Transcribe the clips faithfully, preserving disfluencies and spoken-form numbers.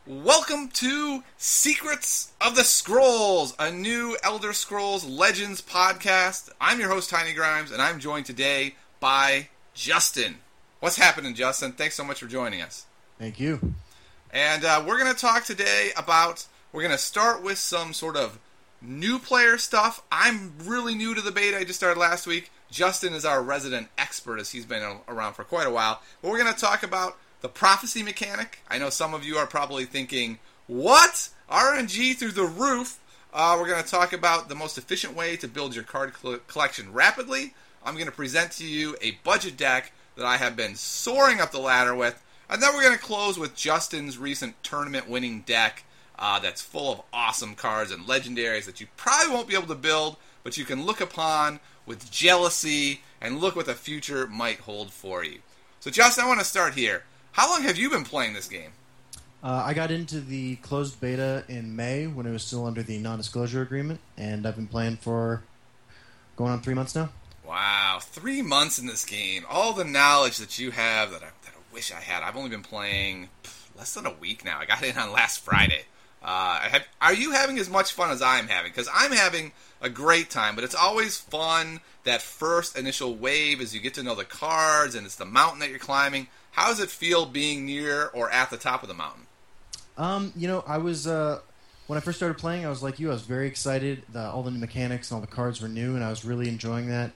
Welcome to Secrets of the Scrolls, a new Elder Scrolls Legends podcast. I'm your host, Tiny Grimes, and I'm joined today by Justin. What's happening, Justin? Thanks so much for joining us. Thank you. And uh, we're going to talk today about, we're going to start with some sort of new player stuff. I'm really new to the beta. I just started last week. Justin is our resident expert, as he's been around for quite a while. But we're going to talk about the prophecy mechanic. I know some of you are probably thinking, what? R N G through the roof? Uh, we're going to talk about the most efficient way to build your card cl- collection rapidly. I'm going to present to you a budget deck that I have been soaring up the ladder with. And then we're going to close with Justin's recent tournament-winning deck uh, that's full of awesome cards and legendaries that you probably won't be able to build, but you can look upon with jealousy and look what the future might hold for you. So, Justin, I want to start here. How long have you been playing this game? Uh, I got into the closed beta in May when it was still under the non-disclosure agreement, and I've been playing for going on three months now. Wow, three months in this game. All the knowledge that you have that I, that I wish I had. I've only been playing pff, less than a week now. I got in on last Friday. Uh, have, are you having as much fun as I'm having? Because I'm having a great time, but it's always fun, that first initial wave as you get to know the cards, and it's the mountain that you're climbing. How does it feel being near or at the top of the mountain? Um, you know, I was, uh, when I first started playing, I was like you. I was very excited. The, all the new mechanics and all the cards were new, and I was really enjoying that.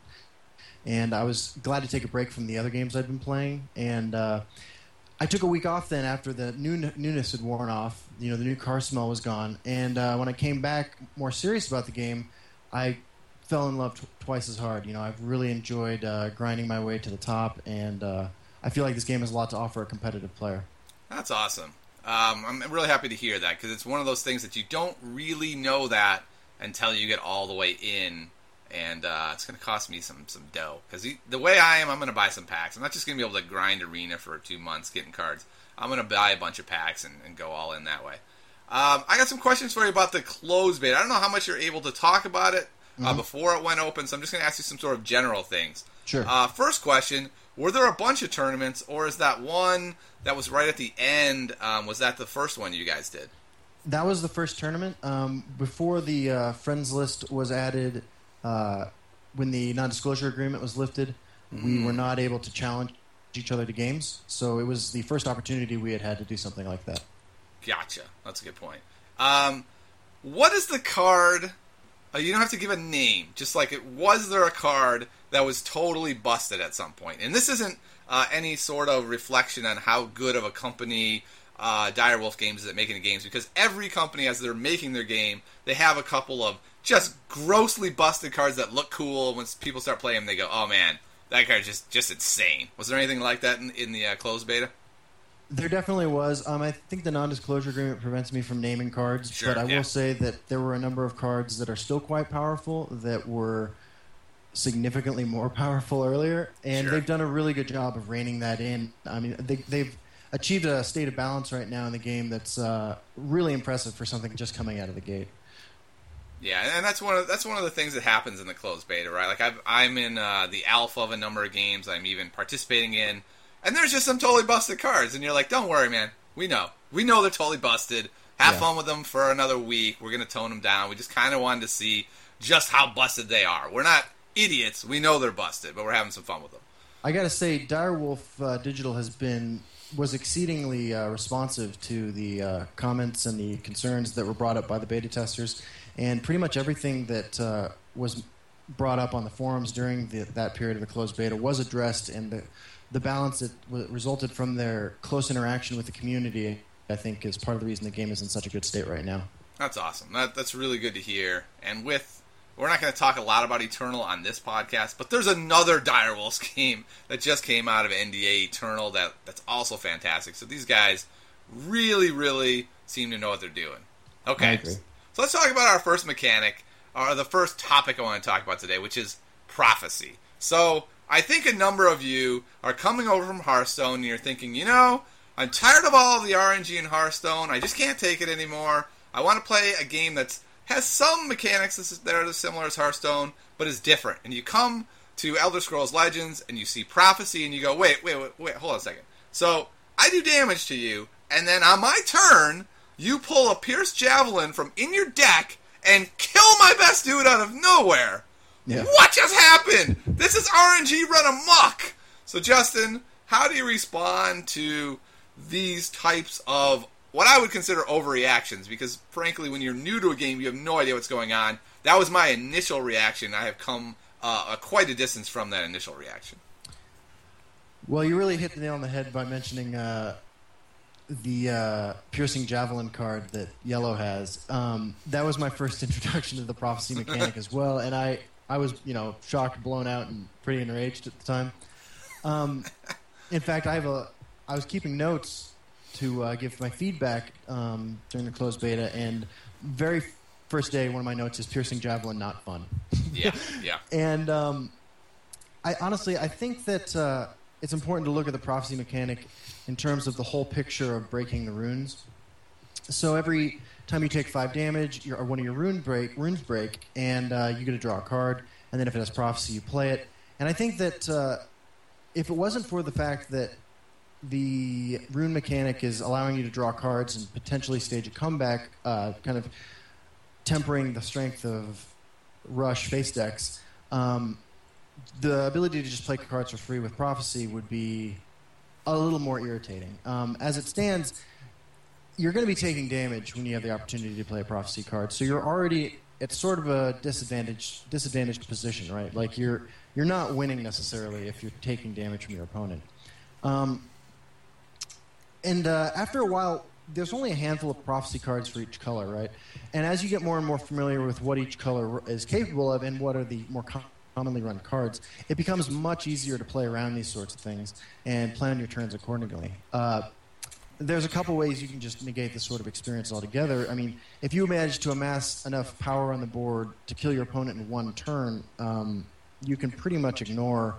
And I was glad to take a break from the other games I'd been playing. And uh, I took a week off then after the new, newness had worn off. You know, the new car smell was gone. And uh, when I came back more serious about the game, I fell in love t- twice as hard. You know, I've really enjoyed uh, grinding my way to the top, and uh, I feel like this game has a lot to offer a competitive player. That's awesome. Um, I'm really happy to hear that, because it's one of those things that you don't really know that until you get all the way in, and uh, it's going to cost me some, some dough. Because the way I am, I'm going to buy some packs. I'm not just going to be able to grind Arena for two months getting cards. I'm going to buy a bunch of packs and, and go all in that way. Um, I got some questions for you about the closed beta. I don't know how much you're able to talk about it uh, mm-hmm. before it went open, so I'm just going to ask you some sort of general things. Sure. Uh, first question, were there a bunch of tournaments, or is that one that was right at the end, um, was that the first one you guys did? That was the first tournament. Um, before the uh, friends list was added, uh, when the non-disclosure agreement was lifted, mm. we were not able to challenge each other to games, so it was the first opportunity we had had to do something like that. Gotcha. That's a good point. Um, what is the card... Uh, you don't have to give a name. Just like, it was there a card that was totally busted at some point? And this isn't uh, any sort of reflection on how good of a company uh, Direwolf Games is at making the games, because every company, as they're making their game, they have a couple of just grossly busted cards that look cool. When people start playing them, they go, oh man, that card is just, just insane. Was there anything like that in, in the uh, closed beta? There definitely was. Um, I think the non-disclosure agreement prevents me from naming cards, sure, but I yeah. will say that there were a number of cards that are still quite powerful that were significantly more powerful earlier, and sure. they've done a really good job of reining that in. I mean, they, they've achieved a state of balance right now in the game that's uh, really impressive for something just coming out of the gate. Yeah, and that's one of that's one of the things that happens in the closed beta, right? Like I've, I'm in uh, the alpha of a number of games I'm even participating in. And there's just some totally busted cards, and you're like, don't worry, man. We know. We know they're totally busted. Have yeah. fun with them for another week. We're going to tone them down. We just kind of wanted to see just how busted they are. We're not idiots. We know they're busted, but we're having some fun with them. I got to say, Direwolf uh, Digital has been was exceedingly uh, responsive to the uh, comments and the concerns that were brought up by the beta testers, and pretty much everything that uh, was brought up on the forums during the, that period of the closed beta was addressed, and the The balance that resulted from their close interaction with the community, I think, is part of the reason the game is in such a good state right now. That's awesome. That, that's really good to hear. And with, we're not going to talk a lot about Eternal on this podcast, but there's another Direwolves game that just came out of N D A, Eternal, that, that's also fantastic. So these guys really, really seem to know what they're doing. Okay, so let's talk about our first mechanic, or the first topic I want to talk about today, which is prophecy. So I think a number of you are coming over from Hearthstone and you're thinking, you know, I'm tired of all of the R N G in Hearthstone. I just can't take it anymore. I want to play a game that has some mechanics that are as similar as Hearthstone, but is different. And you come to Elder Scrolls Legends and you see Prophecy and you go, wait, wait, wait, wait, hold on a second. So I do damage to you, and then on my turn, you pull a Pierce Javelin from in your deck and kill my best dude out of nowhere. Yeah. What just happened? This is R N G run amok. So, Justin, how do you respond to these types of what I would consider overreactions? Because, frankly, when you're new to a game, you have no idea what's going on. That was my initial reaction. I have come uh, quite a distance from that initial reaction. Well, you really hit the nail on the head by mentioning uh, the uh, Piercing Javelin card that Yellow has. Um, that was my first introduction to the Prophecy mechanic as well, and I, I was, you know, shocked, blown out, and pretty enraged at the time. Um, in fact, I have a. I was keeping notes to uh, give my feedback um, during the closed beta, and very first day, one of my notes is Piercing Javelin not fun. Yeah, yeah. And um, I honestly, I think that uh, it's important to look at the Prophecy mechanic in terms of the whole picture of breaking the runes. So every time you take five damage, your, or one of your rune break, runes break, and uh, you get to draw a card, and then if it has Prophecy, you play it. And I think that uh, if it wasn't for the fact that the rune mechanic is allowing you to draw cards and potentially stage a comeback, uh, kind of tempering the strength of Rush face decks, um, the ability to just play cards for free with Prophecy would be a little more irritating. Um, as it stands, you're going to be taking damage when you have the opportunity to play a Prophecy card, so you're already at sort of a disadvantaged, disadvantaged position, right? Like you're you're not winning necessarily if you're taking damage from your opponent. Um, and uh, after a while, there's only a handful of Prophecy cards for each color, right? And as you get more and more familiar with what each color is capable of and what are the more com- commonly run cards, it becomes much easier to play around these sorts of things and plan your turns accordingly. Uh, there's a couple ways you can just negate this sort of experience altogether. I mean, if you manage to amass enough power on the board to kill your opponent in one turn, um, you can pretty much ignore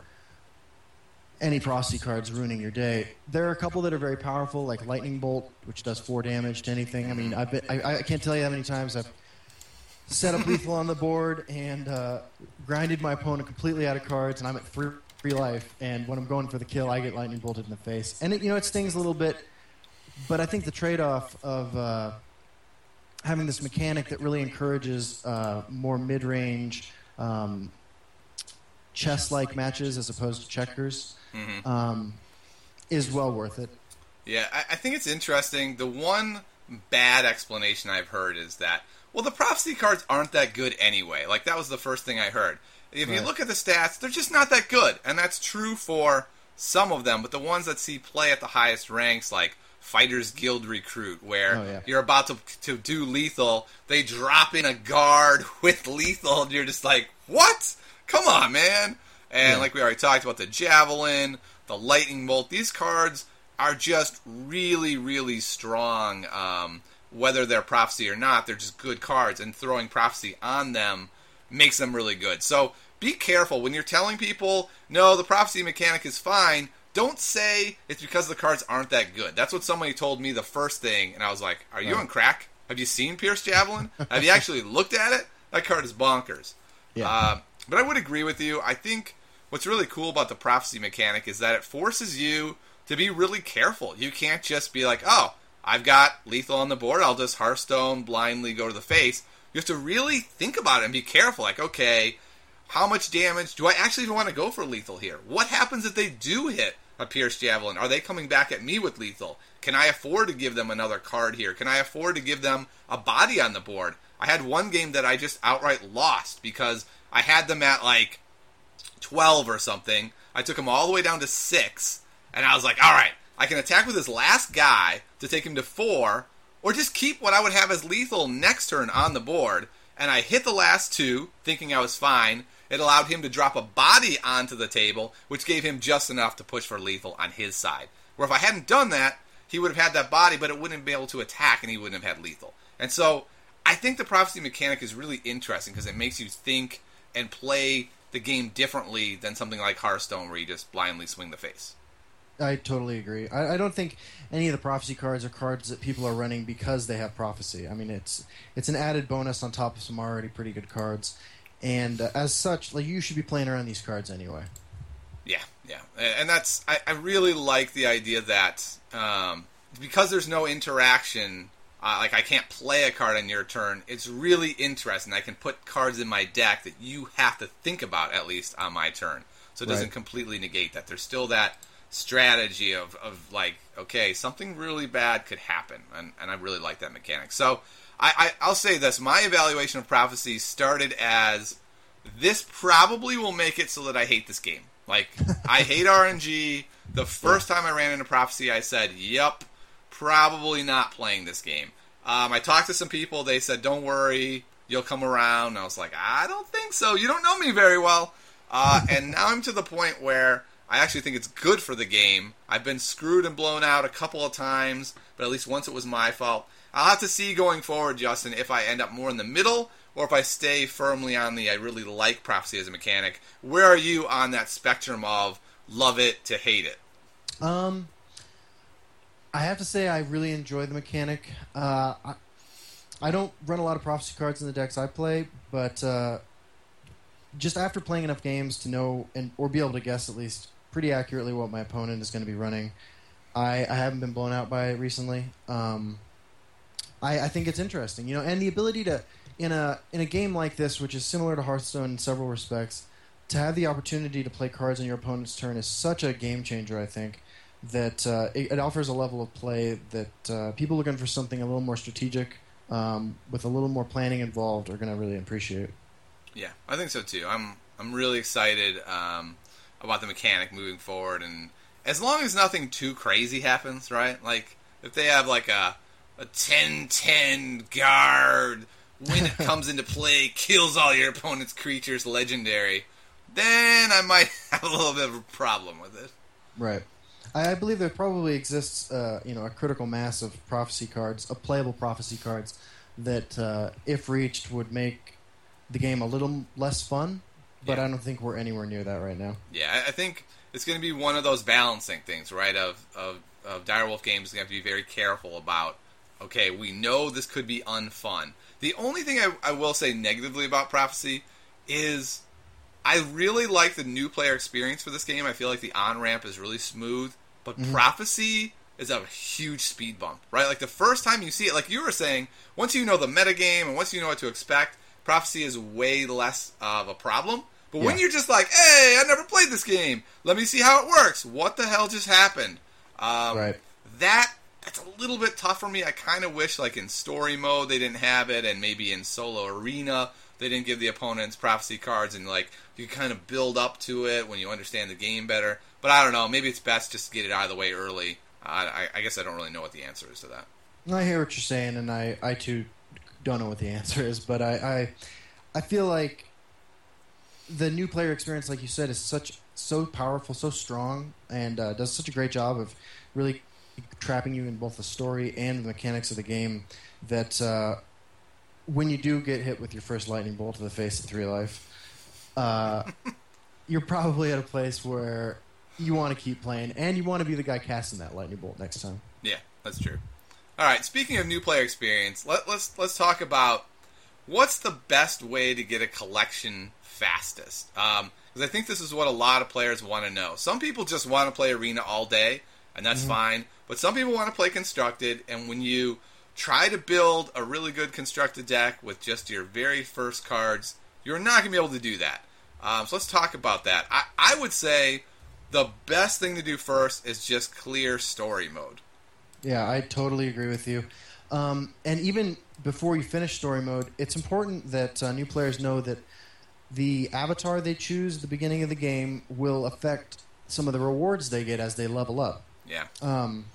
any Prophecy cards ruining your day. There are a couple that are very powerful, like Lightning Bolt, which does four damage to anything. I mean, I've been, I, I can't tell you how many times I've set up lethal on the board and uh, grinded my opponent completely out of cards, and I'm at free, free life. And when I'm going for the kill, I get Lightning Bolted in the face. And it, you know, it stings a little bit, but I think the trade-off of uh, having this mechanic that really encourages uh, more mid-range, um, chess-like matches as opposed to checkers. Mm-hmm. Um, is well worth it. Yeah, I, I think it's interesting. The one bad explanation I've heard is that, well, the Prophecy cards aren't that good anyway. Like, that was the first thing I heard. If right. you look at the stats, they're just not that good. And that's true for some of them, but the ones that see play at the highest ranks, like Fighters Guild Recruit, where oh, yeah. you're about to, to do lethal, they drop in a guard with lethal, and you're just like, what? Come on, man. And yeah. like we already talked about, the Javelin, the Lightning Bolt, these cards are just really, really strong. Um, whether they're Prophecy or not, they're just good cards, and throwing Prophecy on them makes them really good. So be careful. When you're telling people, no, the Prophecy mechanic is fine, don't say it's because the cards aren't that good. That's what somebody told me the first thing, and I was like, are you right. on crack? Have you seen Pierce Javelin? Have you actually looked at it? That card is bonkers. Yeah. Uh, but I would agree with you. I think what's really cool about the Prophecy mechanic is that it forces you to be really careful. You can't just be like, oh, I've got lethal on the board, I'll just Hearthstone blindly go to the face. You have to really think about it and be careful. Like, okay, how much damage? Do I actually even want to go for lethal here? What happens if they do hit a Pierce Javelin? Are they coming back at me with lethal? Can I afford to give them another card here? Can I afford to give them a body on the board? I had one game that I just outright lost because I had them at like twelve or something. I took him all the way down to six, and I was like, all right, I can attack with this last guy to take him to four, or just keep what I would have as lethal next turn on the board, and I hit the last two, thinking I was fine. It allowed him to drop a body onto the table, which gave him just enough to push for lethal on his side. Where if I hadn't done that, he would have had that body, but it wouldn't have been able to attack, and he wouldn't have had lethal. And so I think the Prophecy mechanic is really interesting because it makes you think and play the game differently than something like Hearthstone where you just blindly swing the face. I totally agree. I, I don't think any of the Prophecy cards are cards that people are running because they have Prophecy. I mean, it's it's an added bonus on top of some already pretty good cards. And uh, as such, like you should be playing around these cards anyway. Yeah, yeah. And that's I, I really like the idea that um, because there's no interaction uh, like I can't play a card on your turn. It's really interesting. I can put cards in my deck that you have to think about at least on my turn. So it doesn't Right. completely negate that. There's still that strategy of, of like, okay, something really bad could happen, and, and I really like that mechanic. So I, I, I'll say this. My evaluation of Prophecy started as, this probably will make it so that I hate this game. Like, I hate R N G. The first time I ran into Prophecy, I said, yep, probably not playing this game. Um, I talked to some people. They said, don't worry, you'll come around. And I was like, I don't think so. You don't know me very well. Uh, and now I'm to the point where I actually think it's good for the game. I've been screwed and blown out a couple of times, but at least once it was my fault. I'll have to see going forward, Justin, if I end up more in the middle or if I stay firmly on the I really like Prophecy as a mechanic. Where are you on that spectrum of love it to hate it? Um, I have to say I really enjoy the mechanic. Uh, I, I don't run a lot of Prophecy cards in the decks I play, but uh, just after playing enough games to know and or be able to guess at least pretty accurately what my opponent is going to be running, I, I haven't been blown out by it recently. Um, I, I think it's interesting, you know, and the ability to in a in a game like this, which is similar to Hearthstone in several respects, to have the opportunity to play cards on your opponent's turn is such a game changer. I think that uh, it, it offers a level of play that uh, people looking for something a little more strategic, um, with a little more planning involved, are going to really appreciate. Yeah, I think so too. I'm I'm really excited um, about the mechanic moving forward, and as long as nothing too crazy happens, right? Like if they have like a a ten ten guard, when it comes into play, kills all your opponent's creatures, legendary, then I might have a little bit of a problem with it. Right. I, I believe there probably exists, uh, you know, a critical mass of Prophecy cards, of playable Prophecy cards, that uh, if reached would make the game a little less fun. But Yeah. I don't think we're anywhere near that right now. Yeah, I I think it's going to be one of those balancing things, right? Of of, of Direwolf games, you have to be very careful about. Okay, we know this could be unfun. The only thing I, I will say negatively about Prophecy is I really like the new player experience for this game. I feel like the on-ramp is really smooth, but Mhm. Prophecy is a huge speed bump, right? Like the first time you see it, like you were saying, once you know the metagame and once you know what to expect, Prophecy is way less of a problem. But when Yeah. you're just like, hey, I never played this game, let me see how it works. What the hell just happened? Um, Right. That that's a little bit tough for me. I kind of wish, like in story mode, they didn't have it, and maybe in solo arena they didn't give the opponents Prophecy cards, and like you kind of build up to it when you understand the game better. But I don't know. Maybe it's best just to get it out of the way early. I, I, I guess I don't really know what the answer is to that. I hear what you're saying, and I, I too don't know what the answer is, but I, I I feel like the new player experience, like you said, is such so powerful, so strong, and uh, does such a great job of really trapping you in both the story and the mechanics of the game that uh, when you do get hit with your first lightning bolt to the face of three life, uh, you're probably at a place where you want to keep playing, and you want to be the guy casting that lightning bolt next time. Yeah, that's true. All right, speaking of new player experience, let, let's let's talk about what's the best way to get a collection fastest. Because um, I think this is what a lot of players want to know. Some people just want to play Arena all day, and that's mm-hmm. fine. But some people want to play Constructed, and when you try to build a really good Constructed deck with just your very first cards, you're not going to be able to do that. Um, so let's talk about that. I, I would say the best thing to do first is just clear story mode. Yeah, I totally agree with you. Um, and even before you finish story mode, it's important that uh, new players know that the avatar they choose at the beginning of the game will affect some of the rewards they get as they level up. Yeah. Um,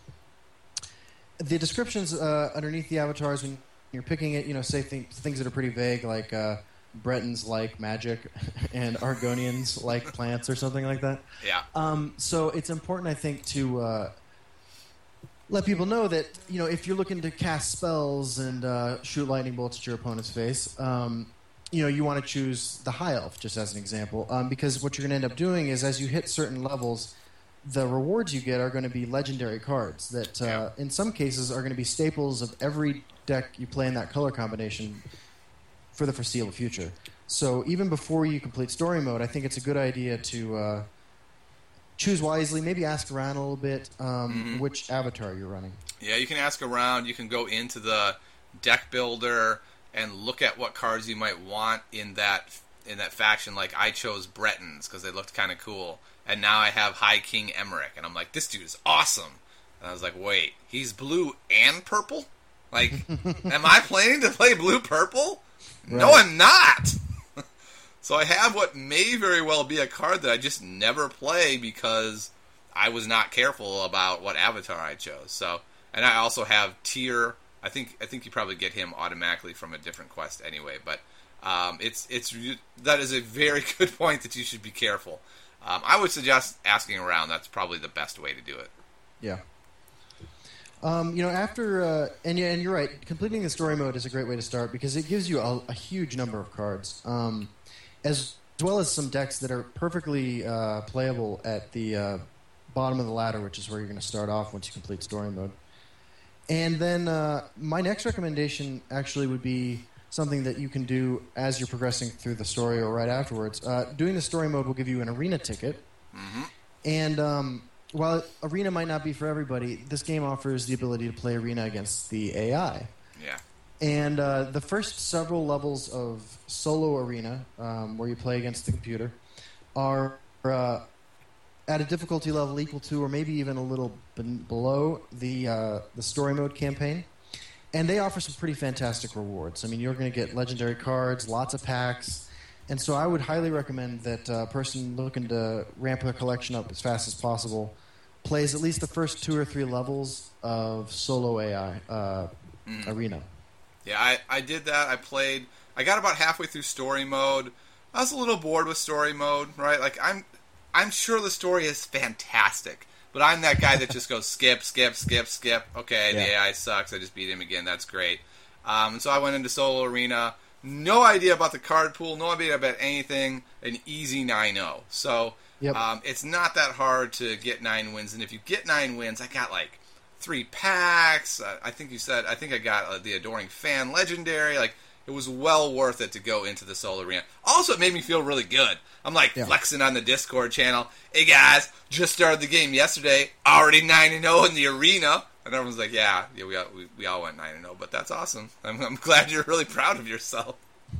the descriptions uh, underneath the avatars when you're picking it, you know, say th- things that are pretty vague, like uh, Bretons like magic and Argonians like plants or something like that. Yeah. Um, so it's important, I think, to uh, let people know that, you know, if you're looking to cast spells and uh, shoot lightning bolts at your opponent's face, um, you know, you want to choose the High Elf, just as an example, um, because what you're going to end up doing is as you hit certain levels, the rewards you get are going to be legendary cards that, uh, yeah. in some cases, are going to be staples of every deck you play in that color combination for the foreseeable future. So even before you complete story mode, I think it's a good idea to uh, choose wisely. Maybe ask around a little bit um, Mm-hmm. which avatar you're running. Yeah, you can ask around. You can go into the deck builder and look at what cards you might want in that in that faction. Like I chose Bretons because they looked kind of cool, and now I have High King Emmerich, and I'm like, this dude is awesome. And I was like, wait, he's blue and purple? Like, am I planning to play blue purple? Right. No, I'm not. So I have what may very well be a card that I just never play because I was not careful about what avatar I chose. So, and I also have Tyr. I think I think you probably get him automatically from a different quest anyway. But um, it's it's that is a very good point that you should be careful. Um, I would suggest asking around. That's probably the best way to do it. Yeah. Um, you know, after uh, and yeah, and you're right. Completing the story mode is a great way to start because it gives you a, a huge number of cards, um, as, as well as some decks that are perfectly uh, playable at the uh, bottom of the ladder, which is where you're going to start off once you complete story mode. And then uh, my next recommendation actually would be something that you can do as you're progressing through the story or right afterwards. Uh, doing the story mode will give you an arena ticket, Mm-hmm. and um, while Arena might not be for everybody, this game offers the ability to play Arena against the A I. Yeah. And uh, the first several levels of solo Arena, um, where you play against the computer, are uh, at a difficulty level equal to or maybe even a little ben- below the, uh, the story mode campaign. And they offer some pretty fantastic rewards. I mean, you're going to get legendary cards, lots of packs. And so I would highly recommend that a person looking to ramp their collection up as fast as possible plays at least the first two or three levels of solo A I uh, Mm. Arena. Yeah, I, I did that. I played. I got about halfway through story mode. I was a little bored with story mode, right? Like I'm, I'm sure the story is fantastic, but I'm that guy that just goes skip, skip, skip, skip. Okay, Yeah. the A I sucks. I just beat him again. That's great. Um, and so I went into solo arena. No idea about the card pool. No idea about anything. An easy nine oh. So Yep. um, it's not that hard to get nine wins. And if you get nine wins, I got like three packs. Uh, I think you said, I think I got uh, the Adoring Fan Legendary. Like, it was well worth it to go into the solo arena. Also, it made me feel really good. I'm like Yeah. flexing on the Discord channel. Hey guys, just started the game yesterday. Already nine and oh in the arena. And everyone's like, yeah, yeah, we all, we, we all went nine and oh, but that's awesome. I'm, I'm glad you're really proud of yourself.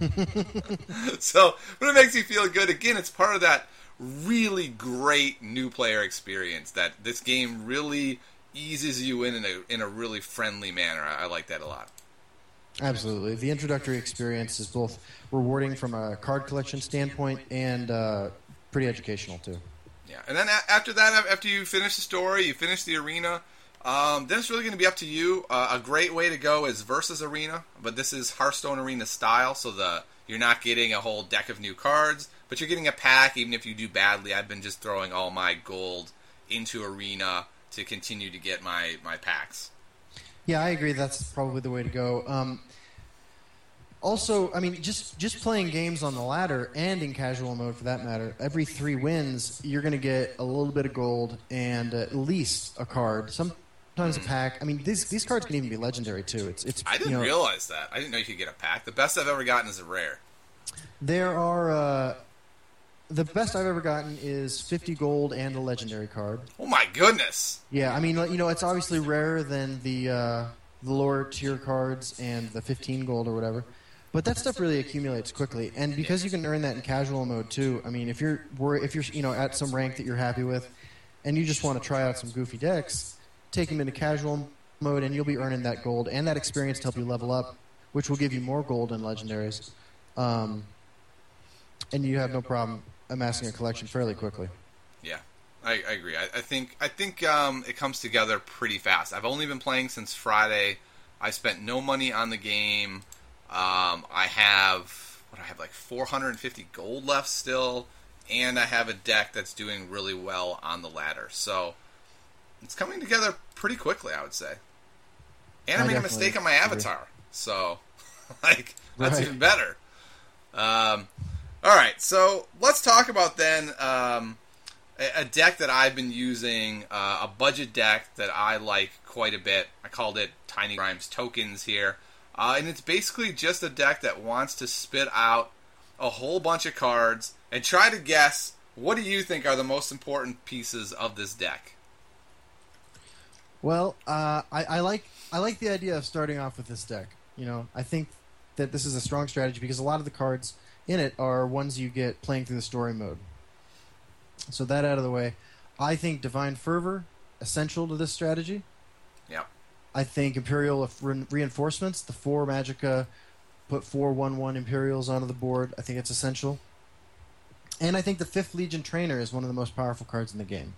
So, but it makes you feel good. Again, it's part of that really great new player experience that this game really eases you in in a, in a really friendly manner. I, I like that a lot. Absolutely. The introductory experience is both rewarding from a card collection standpoint and uh, pretty educational, too. Yeah, and then a- after that, after you finish the story, you finish the arena, um, then it's really going to be up to you. Uh, a great way to go is Versus Arena, but this is Hearthstone Arena style, so the you're not getting a whole deck of new cards, but you're getting a pack even if you do badly. I've been just throwing all my gold into Arena to continue to get my, my packs. Yeah, I agree. That's probably the way to go. Um, also, I mean, just just playing games on the ladder and in casual mode, for that matter, every three wins, you're going to get a little bit of gold and uh, at least a card. Sometimes a pack. I mean, these these cards can even be legendary too. It's it's. I didn't you know, realize that. I didn't know you could get a pack. The best I've ever gotten is a rare. There are. Uh, the best I've ever gotten is fifty gold and a legendary card. Oh my goodness! Yeah, I mean, you know, it's obviously rarer than the uh, the lower tier cards and the fifteen gold or whatever. But that stuff really accumulates quickly, and because you can earn that in casual mode too. I mean, if you're wor- if you're you know at some rank that you're happy with, and you just want to try out some goofy decks, take them into casual mode, and you'll be earning that gold and that experience to help you level up, which will give you more gold and legendaries. Um, and you have no problem amassing a collection fairly quickly. Yeah, I, I agree. I, I think I think um, it comes together pretty fast. I've only been playing since Friday. I spent no money on the game. Um, I have what I have like four hundred fifty gold left still, and I have a deck that's doing really well on the ladder. So it's coming together pretty quickly, I would say. And I, I made a definitely mistake on my agree. avatar, so like that's Right. even better. Um, all right, so let's talk about then um, a, a deck that I've been using, uh, a budget deck that I like quite a bit. I called it Tiny Grimes Tokens here. Uh, and it's basically just a deck that wants to spit out a whole bunch of cards and try to guess what do you think are the most important pieces of this deck? Well, uh, I, I like I like the idea of starting off with this deck. You know, I think that this is a strong strategy because a lot of the cards in it are ones you get playing through the story mode. So that out of the way, I think Divine Fervor essential to this strategy. Yep. I think Imperial re- Reinforcements, the four Magicka, put four one one Imperials onto the board. I think it's essential. And I think the Fifth Legion Trainer is one of the most powerful cards in the game.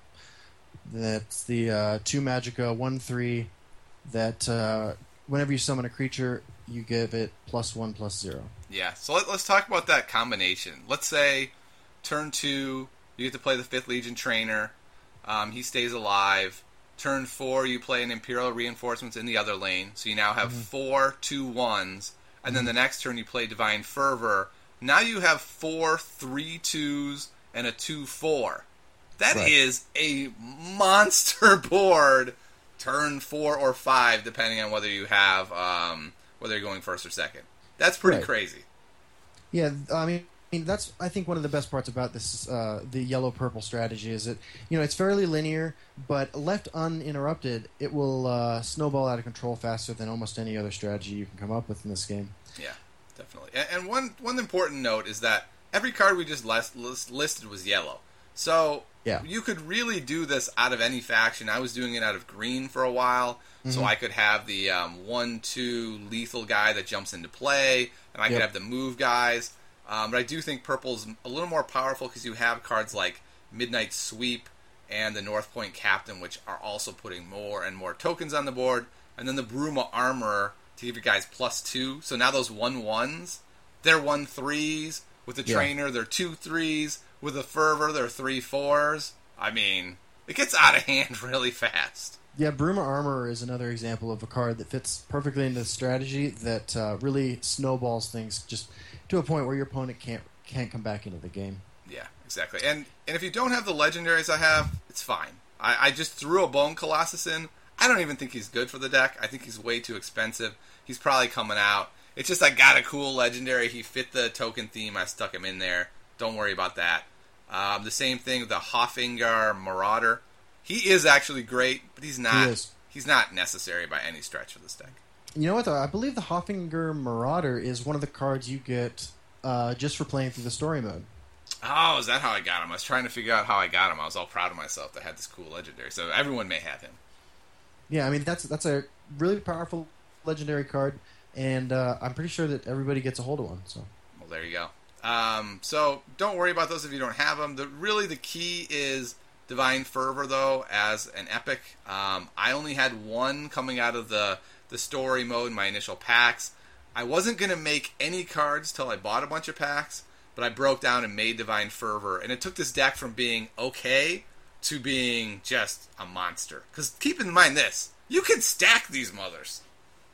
That's the uh, two Magicka, one three, that uh, whenever you summon a creature, you give it plus one, plus zero. Yeah, so let, let's talk about that combination. Let's say turn two, you get to play the Fifth Legion Trainer. Um, he stays alive. Turn four, you play an Imperial Reinforcements in the other lane. So you now have mm-hmm. four two ones. And mm-hmm. then the next turn you play Divine Fervor. Now you have four three twos and a two four. That right. is a monster board. Turn four or five, depending on whether you have um, whether you're going first or second. That's pretty right. crazy. Yeah, I mean, I mean, that's I think one of the best parts about this uh, the yellow purple strategy is that you know it's fairly linear, but left uninterrupted, it will uh, snowball out of control faster than almost any other strategy you can come up with in this game. Yeah, definitely. And, and one one important note is that every card we just list, list, listed was yellow, so yeah. you could really do this out of any faction. I was doing it out of green for a while, mm-hmm. so I could have the um, one two lethal guy that jumps into play, and I yep. could have the move guys. Um, but I do think purple's a little more powerful because you have cards like Midnight Sweep and the North Point Captain, which are also putting more and more tokens on the board. And then the Bruma Armorer to give you guys plus two. So now those one ones, they're one threes. With the yeah. Trainer, they're two threes. With the Fervor, they're three fours. I mean, it gets out of hand really fast. Yeah, Bruma Armorer is another example of a card that fits perfectly into the strategy that uh, really snowballs things just to a point where your opponent can't can't come back into the game. Yeah, exactly. And and if you don't have the legendaries I have, it's fine. I, I just threw a Bone Colossus in. I don't even think he's good for the deck. I think he's way too expensive. He's probably coming out. It's just I got a cool legendary. He fit the token theme. I stuck him in there. Don't worry about that. Um, the same thing with the Hoffingar Marauder. He is actually great, but he's not. He is. He's not necessary by any stretch of this deck. You know what, though? I believe the Hoffinger Marauder is one of the cards you get uh, just for playing through the story mode. Oh, is that how I got him? I was trying to figure out how I got him. I was all proud of myself that I had this cool legendary. So everyone may have him. Yeah, I mean, that's that's a really powerful legendary card, and uh, I'm pretty sure that everybody gets a hold of one. So, well, there you go. Um, so don't worry about those if you don't have them. The, really, the key is Divine Fervor, though, as an epic. Um, I only had one coming out of the... the story mode in my initial packs. I wasn't going to make any cards till I bought a bunch of packs, but I broke down and made Divine Fervor, and it took this deck from being okay to being just a monster. Because keep in mind this, you can stack these mothers.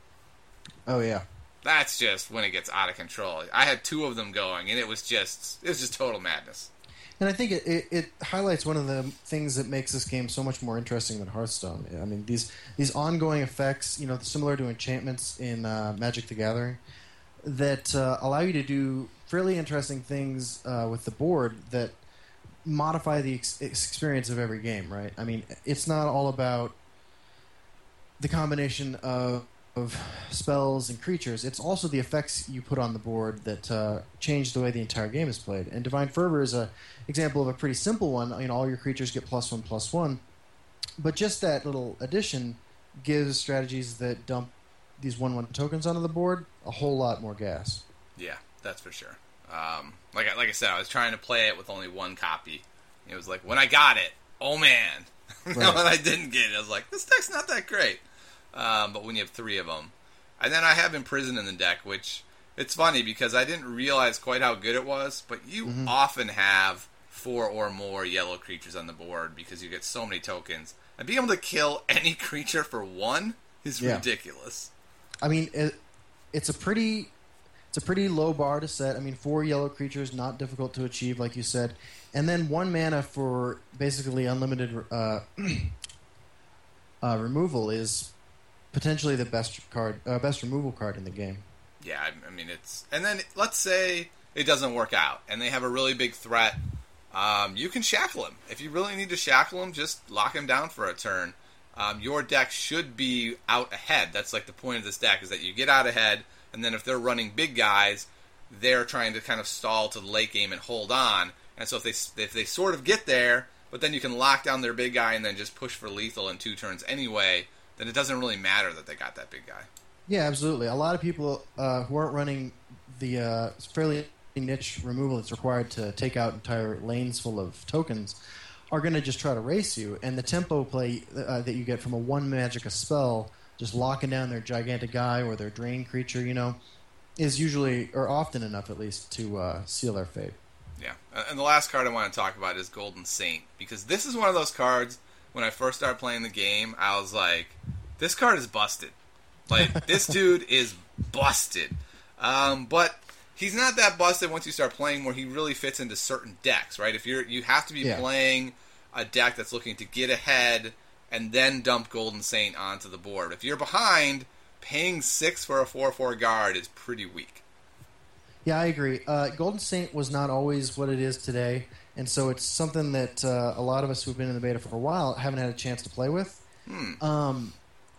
Oh, yeah. That's just when it gets out of control. I had two of them going, and it was just it was just total madness. And I think it, it, it highlights one of the things that makes this game so much more interesting than Hearthstone. I mean, these these ongoing effects, you know, similar to enchantments in uh, Magic the Gathering, that uh, allow you to do fairly interesting things uh, with the board that modify the ex- experience of every game, right? I mean, it's not all about the combination of of spells and creatures. It's also the effects you put on the board that uh, change the way the entire game is played. And Divine Fervor is a example of a pretty simple one. I mean, all your creatures get plus one, plus one. But just that little addition gives strategies that dump these one one tokens onto the board a whole lot more gas. Yeah, that's for sure. Um, like, I, like I said, I was trying to play it with only one copy. It was like, when I got it, oh man. Right. When I didn't get it, I was like, this deck's not that great. Um, but when you have three of them. And then I have Imprison in the deck, which it's funny because I didn't realize quite how good it was, but you mm-hmm. often have four or more yellow creatures on the board because you get so many tokens. And being able to kill any creature for one is yeah. ridiculous. I mean, it, it's a pretty it's a pretty low bar to set. I mean, four yellow creatures, not difficult to achieve, like you said. And then one mana for basically unlimited uh, uh, removal is potentially the best card, uh, best removal card in the game. Yeah, I, I mean it's, and then let's say it doesn't work out, and they have a really big threat um, you can shackle him. If you really need to shackle him, just lock him down for a turn. Um, your deck should be out ahead. That's like the point of this deck, is that you get out ahead, and then if they're running big guys, they're trying to kind of stall to the late game and hold on. And so if they if they sort of get there, but then you can lock down their big guy and then just push for lethal in two turns anyway, then it doesn't really matter that they got that big guy. Yeah, absolutely. A lot of people uh, who aren't running the uh, fairly niche removal that's required to take out entire lanes full of tokens are going to just try to race you. And the tempo play uh, that you get from a one Magicka spell, just locking down their gigantic guy or their drain creature, you know, is usually, or often enough at least, to uh, seal their fate. Yeah, and the last card I want to talk about is Golden Saint, because this is one of those cards, when I first started playing the game, I was like, this card is busted. Like, this dude is busted. Um, but he's not that busted once you start playing where he really fits into certain decks, right? If you're, you have to be yeah. playing a deck that's looking to get ahead and then dump Golden Saint onto the board. If you're behind, paying six for a four four guard is pretty weak. Yeah, I agree. Uh, Golden Saint was not always what it is today, and so it's something that uh, a lot of us who've been in the beta for a while haven't had a chance to play with. Hmm. Um,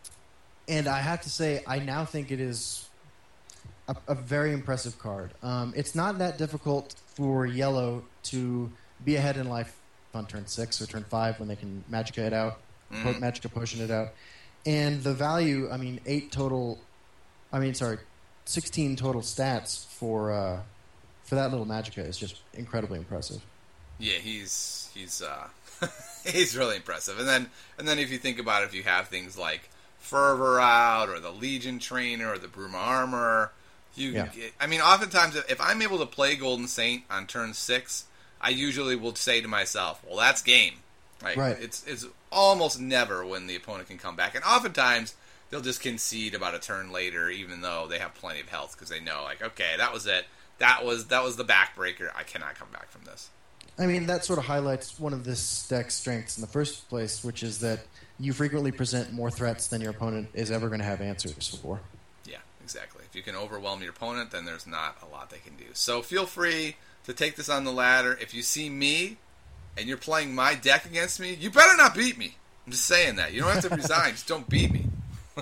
and I have to say, I now think it is a, a very impressive card. Um, it's not that difficult for yellow to be ahead in life on turn six or turn five when they can Magicka it out, Mm. po- Magicka potion it out. And the value, I mean, eight total, I mean, sorry, sixteen total stats for uh, for that little Magicka is just incredibly impressive. Yeah, he's he's uh, he's really impressive. And then and then if you think about it, if you have things like Fervor out, or the Legion Trainer, or the Bruma Armor, you Yeah. get, I mean, oftentimes if I'm able to play Golden Saint on turn six, I usually will say to myself, well, that's game. Like, Right. It's it's almost never when the opponent can come back, and oftentimes they'll just concede about a turn later, even though they have plenty of health, because they know, like, okay, that was it. That was that was the backbreaker. I cannot come back from this. I mean, that sort of highlights one of this deck's strengths in the first place, which is that you frequently present more threats than your opponent is ever going to have answers for. Yeah, exactly. If you can overwhelm your opponent, then there's not a lot they can do. So feel free to take this on the ladder. If you see me and you're playing my deck against me, you better not beat me. I'm just saying that. You don't have to resign. Just don't beat me.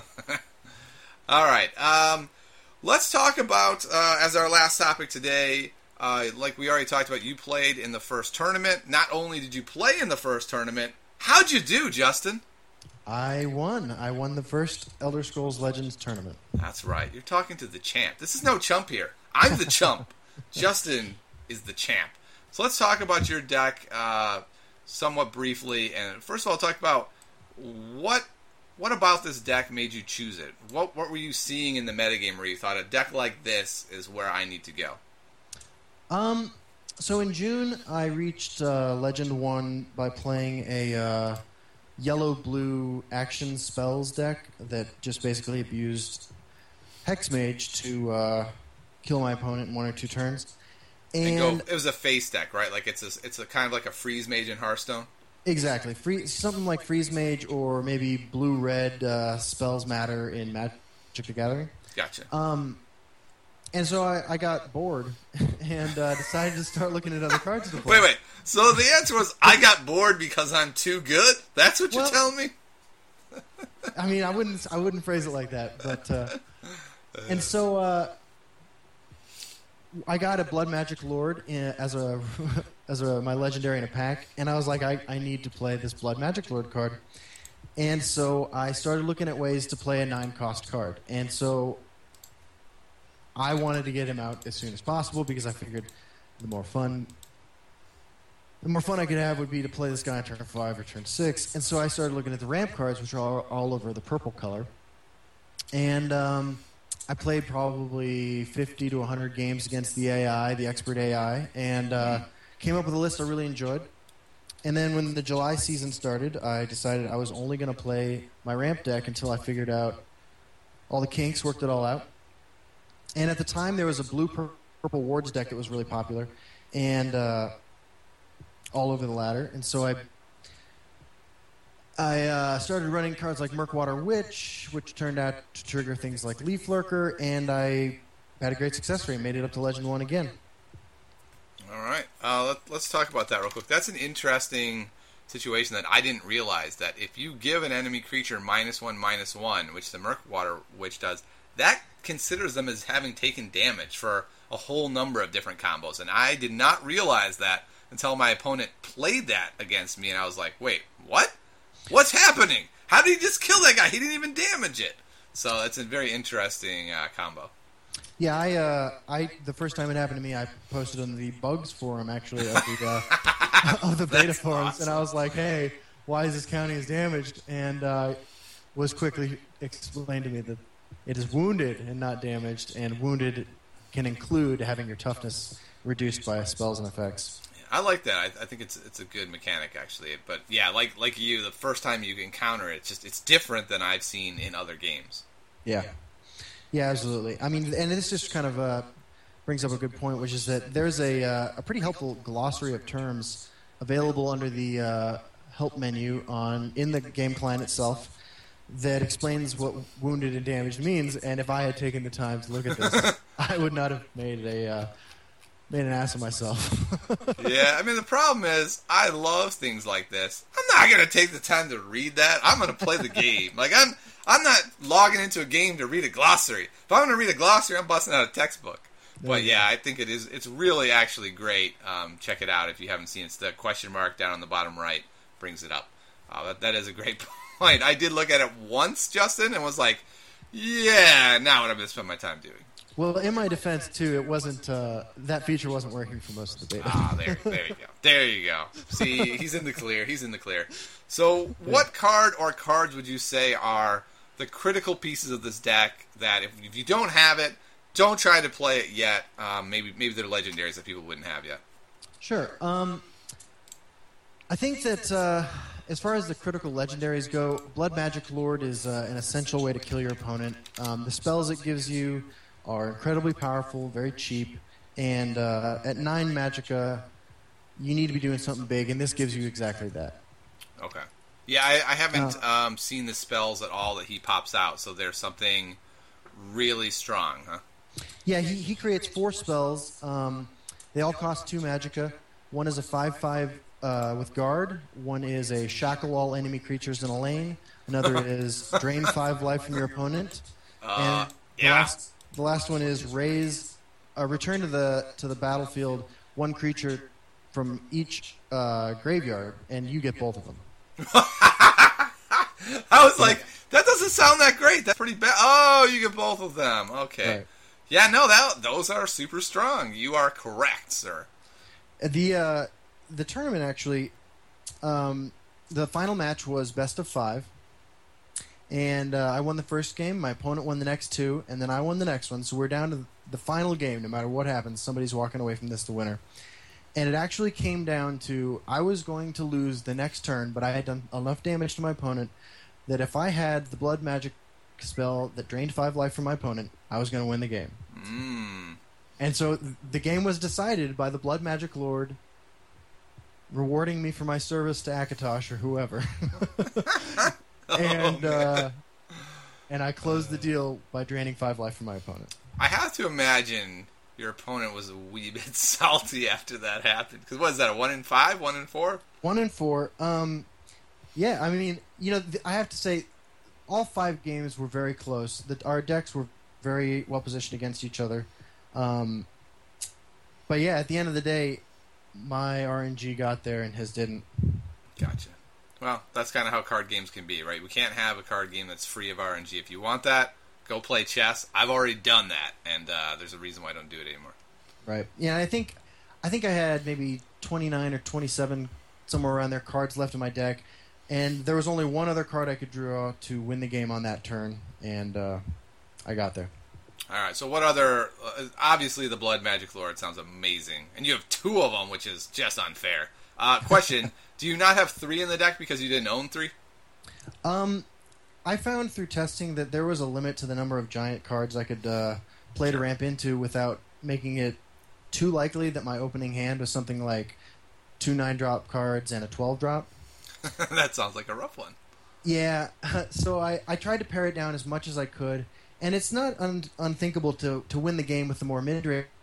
All right. Um, let's talk about, uh, as our last topic today, uh, like we already talked about, you played in the first tournament. Not only did you play in the first tournament, how'd you do, Justin? I won. I won the first Elder Scrolls Legends tournament. That's right. You're talking to the champ. This is no chump here. I'm the chump. Justin is the champ. So let's talk about your deck uh, somewhat briefly. And first of all, talk about what what about this deck made you choose it? What what were you seeing in the metagame where you thought a deck like this is where I need to go? Um, so in June, I reached uh, Legend one by playing a uh, yellow-blue action spells deck that just basically abused Hexmage to uh, kill my opponent in one or two turns. And, And, go, it was a face deck, right? Like it's a, it's a kind of like a freeze mage in Hearthstone. exactly, free, something like Freeze Mage or maybe blue-red uh, spells matter in Magic the Gathering. Gotcha. Um, and so I, I got bored and uh, decided to start looking at other cards to play. Wait, wait. So the answer was I got bored because I'm too good? That's what you're Well- telling me? I mean, I wouldn't, I wouldn't phrase it like that, but uh, and so uh, I got a Blood Magic Lord in, as a as a my legendary in a pack, and I was like, I, I need to play this Blood Magic Lord card, and so I started looking at ways to play a nine cost card, and so I wanted to get him out as soon as possible because I figured the more fun. The more fun I could have would be to play this guy on turn five or turn six. And so I started looking at the ramp cards, which are all, all over the purple color. And um, I played probably fifty to one hundred games against the A I, the expert A I, and uh, came up with a list I really enjoyed. And then when the July season started, I decided I was only going to play my ramp deck until I figured out all the kinks, worked it all out. And at the time, there was a blue purple wards deck that was really popular. And... Uh, all over the ladder, and so I I uh, started running cards like Murkwater Witch, which turned out to trigger things like Leaf Lurker, and I had a great success rate, made it up to Legend one again. All right. Uh, let, let's talk about that real quick. That's an interesting situation that I didn't realize, that if you give an enemy creature minus one, minus one, which the Murkwater Witch does, that considers them as having taken damage for a whole number of different combos. And I did not realize that until my opponent played that against me, and I was like, wait, what? What's happening? How did he just kill that guy? He didn't even damage it. So that's a very interesting uh, combo. Yeah, I, uh, I, the first time it happened to me, I posted on the bugs forum, actually, of the, uh, of the beta forums, awesome. And I was like, hey, why is this counting as damaged? And uh, was quickly explained to me that it is wounded and not damaged, and wounded can include having your toughness reduced by spells and effects. I like that. I, I think it's it's a good mechanic, actually. But yeah, like like you, the first time you encounter it, it's just it's different than I've seen in other games. Yeah. Yeah, absolutely. I mean, and this just kind of uh, brings up a good point, which is that there's a, uh, a pretty helpful glossary of terms available under the uh, help menu on in the game client itself that explains what wounded and damaged means. And if I had taken the time to look at this, I would not have made a uh, made an ass of myself. Yeah, I mean, the problem is I love things like this. I'm not going to take the time to read that. I'm going to play the game. Like, I'm I'm not logging into a game to read a glossary. If I'm going to read a glossary, I'm busting out a textbook. But yeah, I think it is. It's really actually great. Um, check it out if you haven't seen it. It's the question mark down on the bottom right brings it up. Uh, that that is a great point. I did look at it once, Justin, and was like, yeah, now what I'm going to spend my time doing. Well, in my defense, too, it wasn't uh, that feature wasn't working for most of the beta. Ah, there, there you go. There you go. See, he's in the clear. He's in the clear. So, what card or cards would you say are the critical pieces of this deck that if, if you don't have it, don't try to play it yet? Um, maybe maybe they're legendaries that people wouldn't have yet. Sure. Um, I think that uh, as far as the critical legendaries go, Blood Magic Lord is uh, an essential way to kill your opponent. Um, the spells it gives you are incredibly powerful, very cheap, and uh, at nine Magicka, you need to be doing something big, and this gives you exactly that. Okay. Yeah, I, I haven't uh, um, seen the spells at all that he pops out, so there's something really strong, huh? Yeah, he, he creates four spells. Um, they all cost two Magicka. One is a five five uh, with guard. One is a shackle all enemy creatures in a lane. Another is drain five life from your opponent. Uh, and yeah. The last, the last one is raise, uh, return to the to the battlefield one creature from each uh, graveyard, and you get both of them. I was like, that doesn't sound that great. That's pretty bad. Oh, you get both of them. Okay. Right. Yeah, no, that those are super strong. You are correct, sir. The uh, the tournament actually, um, the final match was best of five, and uh, I won the first game. My opponent won the next two, and then I won the next one. So we're down to the final game. No matter what happens, somebody's walking away from this the winner. And it actually came down to I was going to lose the next turn, but I had done enough damage to my opponent that if I had the Blood Magic spell that drained five life from my opponent, I was going to win the game. Mm. And so the game was decided by the Blood Magic Lord rewarding me for my service to Akatosh or whoever. and oh, uh, and I closed the deal by draining five life from my opponent. I have to imagine your opponent was a wee bit salty after that happened. Because what is that, a one in five, one in four? One in four. Um, yeah, I mean, you know, th- I have to say, all five games were very close. The, our decks were very well positioned against each other. Um, but yeah, at the end of the day, my R N G got there and his didn't. Gotcha. Well, that's kind of how card games can be, right? We can't have a card game that's free of R N G. If you want that, go play chess. I've already done that, and uh, there's a reason why I don't do it anymore. Right. Yeah, I think I think I had maybe twenty-nine or twenty-seven, somewhere around there, cards left in my deck, and there was only one other card I could draw to win the game on that turn, and uh, I got there. All right, so what other... Uh, obviously, the Blood Magic Lord sounds amazing, and you have two of them, which is just unfair. Uh, question, do you not have three in the deck because you didn't own three? Um, I found through testing that there was a limit to the number of giant cards I could uh, play to ramp into without making it too likely that my opening hand was something like two nine-drop cards and a twelve-drop. That sounds like a rough one. Yeah, so I, I tried to pare it down as much as I could, and it's not un- unthinkable to, to win the game with the more mid-range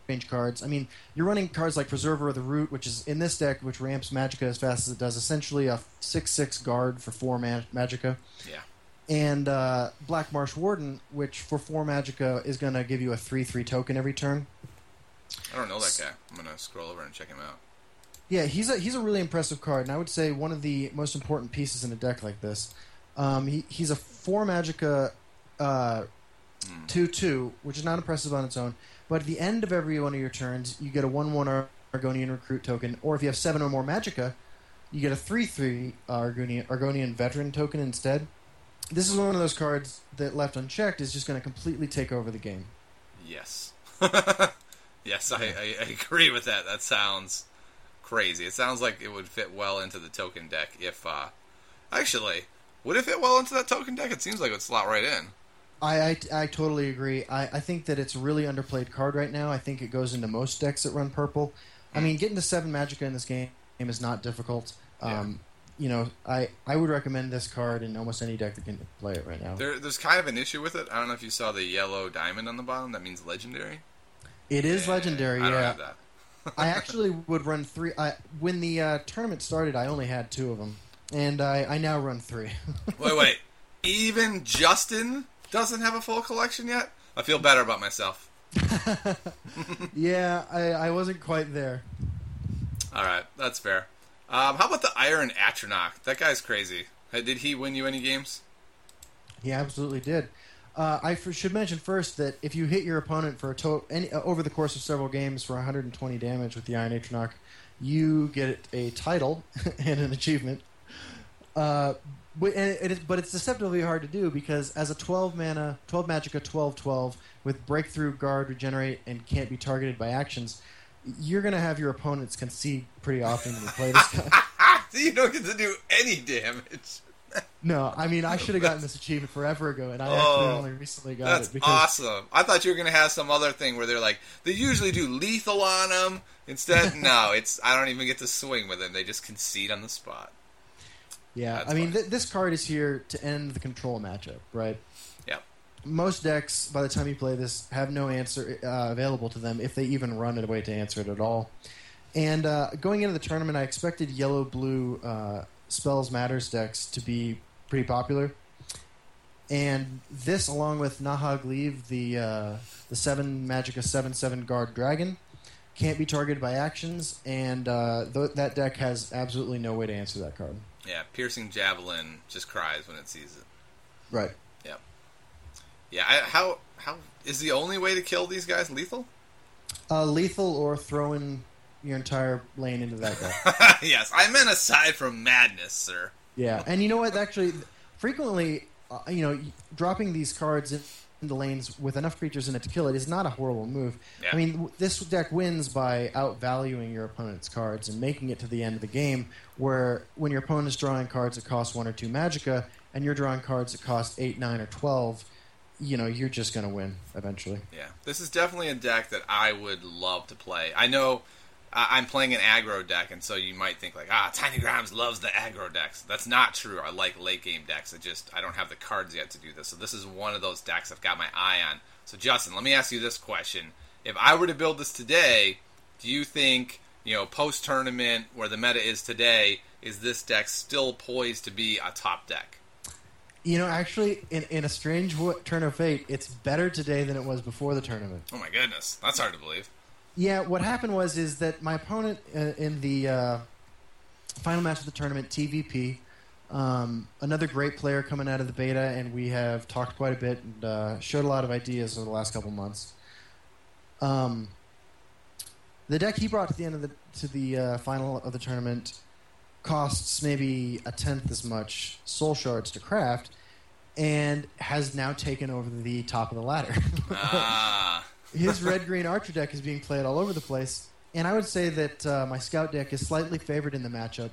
range cards. I mean, you're running cards like Preserver of the Root, which is in this deck, which ramps Magicka as fast as it does. Essentially, a six six guard for four man- Magicka. Yeah. And uh, Black Marsh Warden, which for four Magicka is going to give you a three three token every turn. I don't know that guy. I'm going to scroll over and check him out. Yeah, he's a he's a really impressive card, and I would say one of the most important pieces in a deck like this. Um, he he's a four Magicka uh, two two, which is not impressive on its own. But at the end of every one of your turns, you get a one one Argonian Recruit token, or if you have seven or more Magicka, you get a three three Argonian, Argonian Veteran token instead. This is one of those cards that, left unchecked, is just going to completely take over the game. Yes. yes, I, I, I agree with that. That sounds crazy. It sounds like it would fit well into the token deck if... Uh, actually, would it fit well into that token deck? It seems like it would slot right in. I, I, I totally agree. I, I think that it's a really underplayed card right now. I think it goes into most decks that run purple. I mean, getting to seven Magicka in this game is not difficult. Um, yeah. You know, I, I would recommend this card in almost any deck that can play it right now. There, there's kind of an issue with it. I don't know if you saw the yellow diamond on the bottom. That means legendary. It is yeah, legendary, I yeah. don't have that. I actually would run three. I, when the uh, tournament started, I only had two of them. And I, I now run three. wait, wait. Even Justin doesn't have a full collection yet? I feel better about myself. yeah, I, I wasn't quite there. All right, that's fair. Um, how about the Iron Atronach? That guy's crazy. Did he win you any games? He absolutely did. Uh, I f- should mention first that if you hit your opponent for a to- any, uh, over the course of several games for one hundred twenty damage with the Iron Atronach, you get a title and an achievement. Uh, but, and it is, but it's deceptively hard to do because as a twelve mana, twelve Magicka, twelve twelve with Breakthrough, Guard, Regenerate, and can't be targeted by actions, you're going to have your opponents concede pretty often when you play this guy. So you don't get to do any damage. No, I mean, I should have gotten this achievement forever ago, and I oh, actually only recently got that's it. Because awesome. I thought you were going to have some other thing where they're like, they usually do lethal on them. Instead, no, it's I don't even get to swing with them. They just concede on the spot. Yeah, that's I mean, funny. th- this card is here to end the control matchup, right? Yep. Most decks, by the time you play this, have no answer uh, available to them if they even run a way to answer it at all. And uh, going into the tournament, I expected yellow-blue uh, Spells Matters decks to be pretty popular. And this, along with Nahag Leave, the uh, the seven Magicka seven seven Guard Dragon, can't be targeted by actions, and uh, th- that deck has absolutely no way to answer that card. Yeah, Piercing Javelin just cries when it sees it. Right. Yep. Yeah, I, how how is the only way to kill these guys lethal? Uh, lethal or throwing your entire lane into that guy. Yes, I meant aside from madness, sir. Yeah, and you know what? Actually, frequently, uh, you know, dropping these cards in, into lanes with enough creatures in it to kill it is not a horrible move. Yeah. I mean, w- this deck wins by outvaluing your opponent's cards and making it to the end of the game, where when your opponent's drawing cards that cost one or two Magicka, and you're drawing cards that cost eight, nine, or twelve, you know, you're just going to win eventually. Yeah, this is definitely a deck that I would love to play. I know uh, I'm playing an aggro deck, and so you might think like, ah, Tiny Grimes loves the aggro decks. That's not true. I like late game decks. I just I don't have the cards yet to do this. So this is one of those decks I've got my eye on. So Justin, let me ask you this question: if I were to build this today, do you think, you know, post tournament where the meta is today, is this deck still poised to be a top deck? You know, actually, in, in a strange w- turn of fate, it's better today than it was before the tournament. Oh my goodness, that's hard to believe. Yeah, what happened was is that my opponent uh, in the uh, final match of the tournament, T V P, um, another great player coming out of the beta, and we have talked quite a bit and uh, showed a lot of ideas over the last couple months. Um, the deck he brought to the end of the to the uh, final of the tournament costs maybe a tenth as much soul shards to craft, and has now taken over the top of the ladder. Ah. His red-green archer deck is being played all over the place, and I would say that uh, my scout deck is slightly favored in the matchup,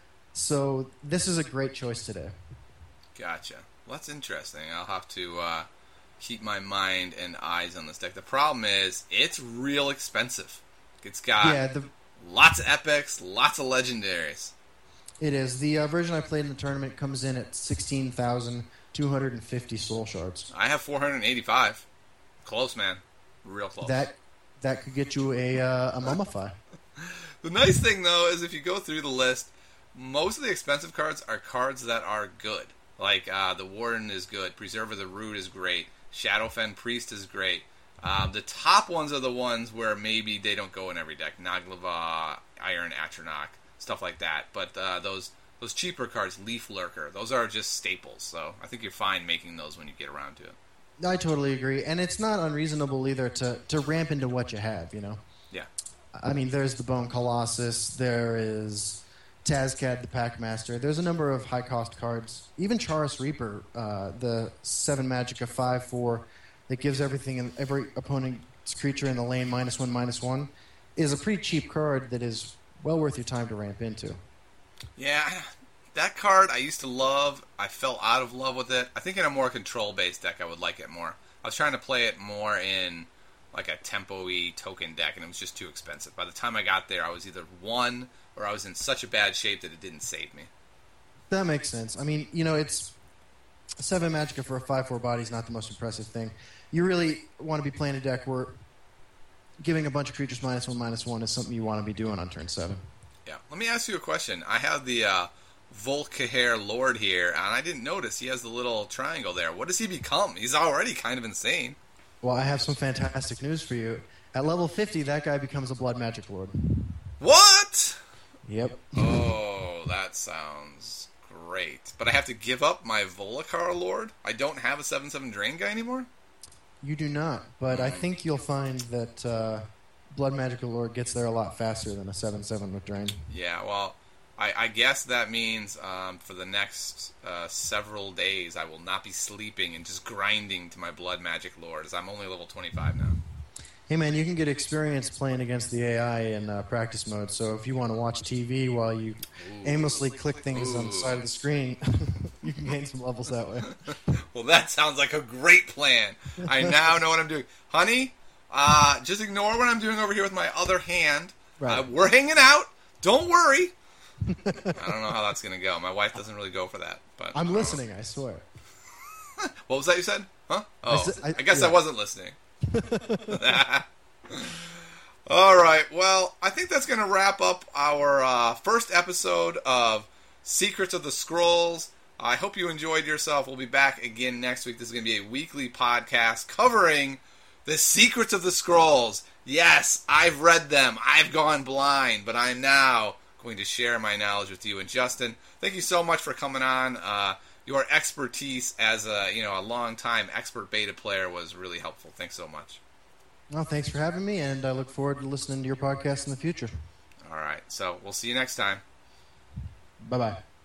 so this is a great choice today. Gotcha. Well, that's interesting. I'll have to uh, keep my mind and eyes on this deck. The problem is, it's real expensive. It's got Yeah, the, lots of epics, lots of legendaries. it is. The uh, version I played in the tournament comes in at sixteen thousand two hundred fifty soul shards. I have four hundred eighty-five. Close, man. Real close. That that could get you a uh, a Mummify. The nice thing, though, is if you go through the list, most of the expensive cards are cards that are good. Like, uh, the Warden is good, Preserver the Root is great, Shadowfen Priest is great. Um, the top ones are the ones where maybe they don't go in every deck. Naglava, Iron Atronach, stuff like that. But uh, those those cheaper cards, Leaf Lurker, those are just staples. So I think you're fine making those when you get around to it. I totally agree. And it's not unreasonable either to, to ramp into what you have, you know? Yeah. I mean, there's the Bone Colossus, there is Tazcad, the Packmaster. There's a number of high-cost cards. Even Charis Reaper, uh, the seven Magicka five four that gives everything in every opponent's creature in the lane minus one, minus one, is a pretty cheap card that is well worth your time to ramp into. Yeah, that card I used to love. I fell out of love with it. I think in a more control-based deck I would like it more. I was trying to play it more in like a tempo-y token deck, and it was just too expensive. By the time I got there, I was either one or I was in such a bad shape that it didn't save me. That makes sense. I mean, you know, it's seven Magicka for a five four body is not the most impressive thing. You really want to be playing a deck where giving a bunch of creatures minus one, minus one is something you want to be doing on turn seven. Yeah. Let me ask you a question. I have the uh, Volkihar Lord here, and I didn't notice he has the little triangle there. What does he become? He's already kind of insane. Well, I have some fantastic news for you. At level fifty, that guy becomes a Blood Magic Lord. What? Yep. Oh, that sounds great. But I have to give up my Volkihar Lord? I don't have a seven seven Drain guy anymore? You do not, but I think you'll find that uh, Blood Magical Lord gets there a lot faster than a seven seven with Drain. Yeah, well, I, I guess that means um, for the next uh, several days I will not be sleeping and just grinding to my Blood Magic Lord, as I'm only level twenty-five now. Hey man, you can get experience playing against the A I in uh, practice mode, so if you want to watch T V while you Ooh. aimlessly click things Ooh. on the side of the screen, you can gain some levels that way. Well, that sounds like a great plan. I now know what I'm doing. Honey, uh, just ignore what I'm doing over here with my other hand. Right. Uh, we're hanging out. Don't worry. I don't know how that's going to go. My wife doesn't really go for that. But I'm listening, I swear. What was that you said? Huh? Oh, I, said, I, I guess yeah. I wasn't listening. All right, well, I think that's going to wrap up our uh, first episode of Secrets of the Scrolls. I hope you enjoyed yourself. We'll be back again next week. This is going to be a weekly podcast covering the Secrets of the Scrolls. Yes, I've read them. I've gone blind, but I'm now going to share my knowledge with you. And Justin, thank you so much for coming on. Uh, your expertise as a you know a long-time expert beta player was really helpful. Thanks so much. Well, thanks for having me, and I look forward to listening to your podcast in the future. All right, so we'll see you next time. Bye-bye.